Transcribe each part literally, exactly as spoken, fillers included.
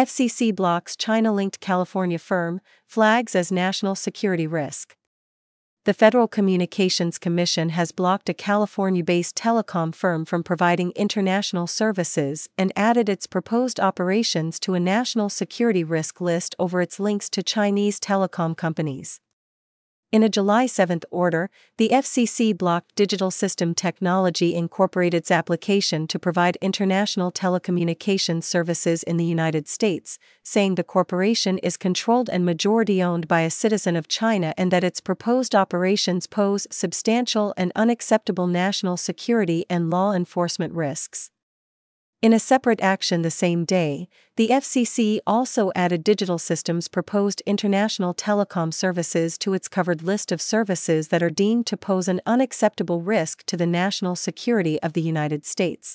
F C C blocks China-linked California firm, flags as national security risk. The Federal Communications Commission has blocked a California-based telecom firm from providing international services and added its proposed operations to a national security risk list over its links to Chinese telecom companies. In a July seventh order, the F C C blocked Digital System Technology Incorporated's application to provide international telecommunications services in the United States, saying the corporation is controlled and majority-owned by a citizen of China and that its proposed operations pose substantial and unacceptable national security and law enforcement risks. In a separate action the same day, the F C C also added Digital Systems' proposed international telecom services to its covered list of services that are deemed to pose an unacceptable risk to the national security of the United States.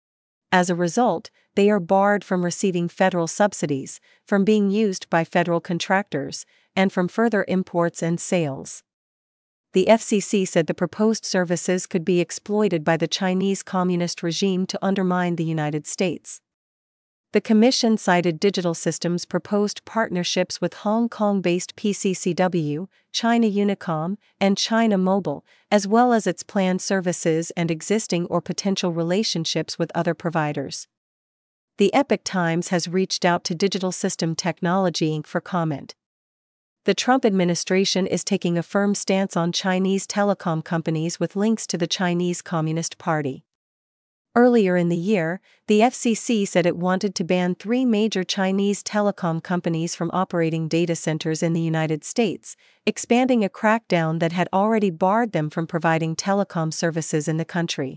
As a result, they are barred from receiving federal subsidies, from being used by federal contractors, and from further imports and sales. The F C C said the proposed services could be exploited by the Chinese Communist regime to undermine the United States. The Commission cited Digital Systems' proposed partnerships with Hong Kong-based P C C W, China Unicom, and China Mobile, as well as its planned services and existing or potential relationships with other providers. The Epoch Times has reached out to Digital System Technology Incorporated for comment. The Trump administration is taking a firm stance on Chinese telecom companies with links to the Chinese Communist Party. Earlier in the year, the F C C said it wanted to ban three major Chinese telecom companies from operating data centers in the United States, expanding a crackdown that had already barred them from providing telecom services in the country.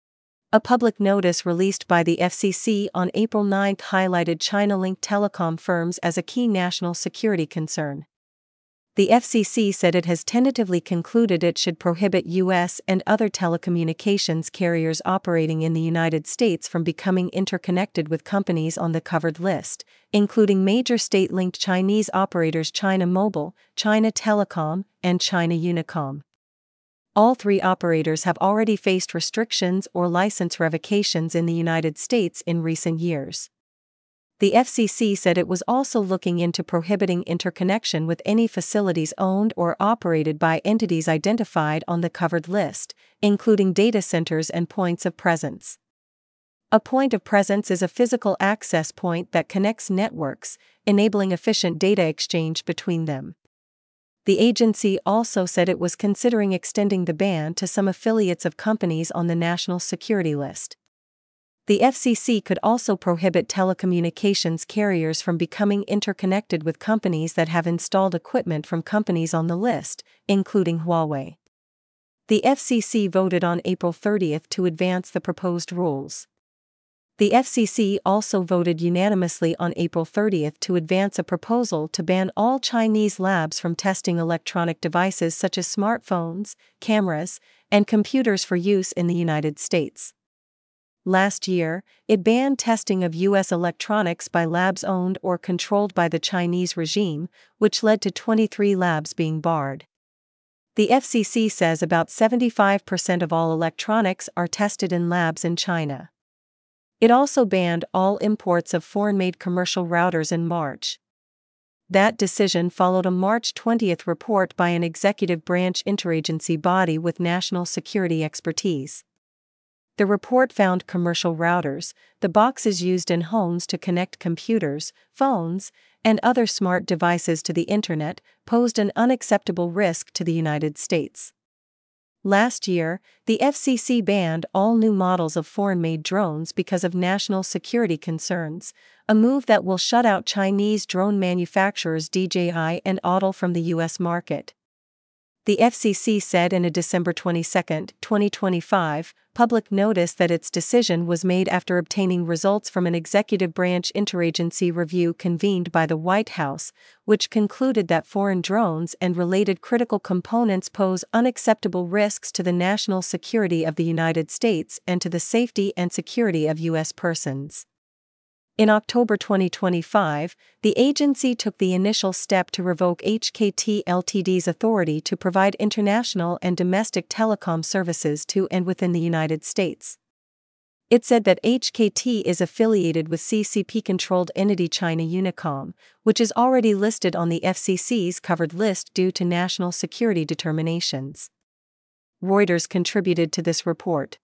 A public notice released by the F C C on April ninth highlighted China-linked telecom firms as a key national security concern. The F C C said it has tentatively concluded it should prohibit U S and other telecommunications carriers operating in the United States from becoming interconnected with companies on the covered list, including major state-linked Chinese operators China Mobile, China Telecom, and China Unicom. All three operators have already faced restrictions or license revocations in the United States in recent years. The F C C said it was also looking into prohibiting interconnection with any facilities owned or operated by entities identified on the covered list, including data centers and points of presence. A point of presence is a physical access point that connects networks, enabling efficient data exchange between them. The agency also said it was considering extending the ban to some affiliates of companies on the national security list. The F C C could also prohibit telecommunications carriers from becoming interconnected with companies that have installed equipment from companies on the list, including Huawei. The F C C voted on April thirtieth to advance the proposed rules. The F C C also voted unanimously on April thirtieth to advance a proposal to ban all Chinese labs from testing electronic devices such as smartphones, cameras, and computers for use in the United States. Last year, it banned testing of U S electronics by labs owned or controlled by the Chinese regime, which led to twenty-three labs being barred. The F C C says about seventy-five percent of all electronics are tested in labs in China. It also banned all imports of foreign-made commercial routers in March. That decision followed a March twentieth report by an executive branch interagency body with national security expertise. The report found commercial routers, the boxes used in homes to connect computers, phones, and other smart devices to the Internet, posed an unacceptable risk to the United States. Last year, the F C C banned all new models of foreign-made drones because of national security concerns, a move that will shut out Chinese drone manufacturers D J I and Autel from the U S market. The F C C said in a December twenty-second, twenty twenty-five, public notice that its decision was made after obtaining results from an executive branch interagency review convened by the White House, which concluded that foreign drones and related critical components pose unacceptable risks to the national security of the United States and to the safety and security of U S persons. In October twenty twenty-five, the agency took the initial step to revoke H K T Ltd's authority to provide international and domestic telecom services to and within the United States. It said that H K T is affiliated with C C P-controlled entity China Unicom, which is already listed on the F C C's covered list due to national security determinations. Reuters contributed to this report.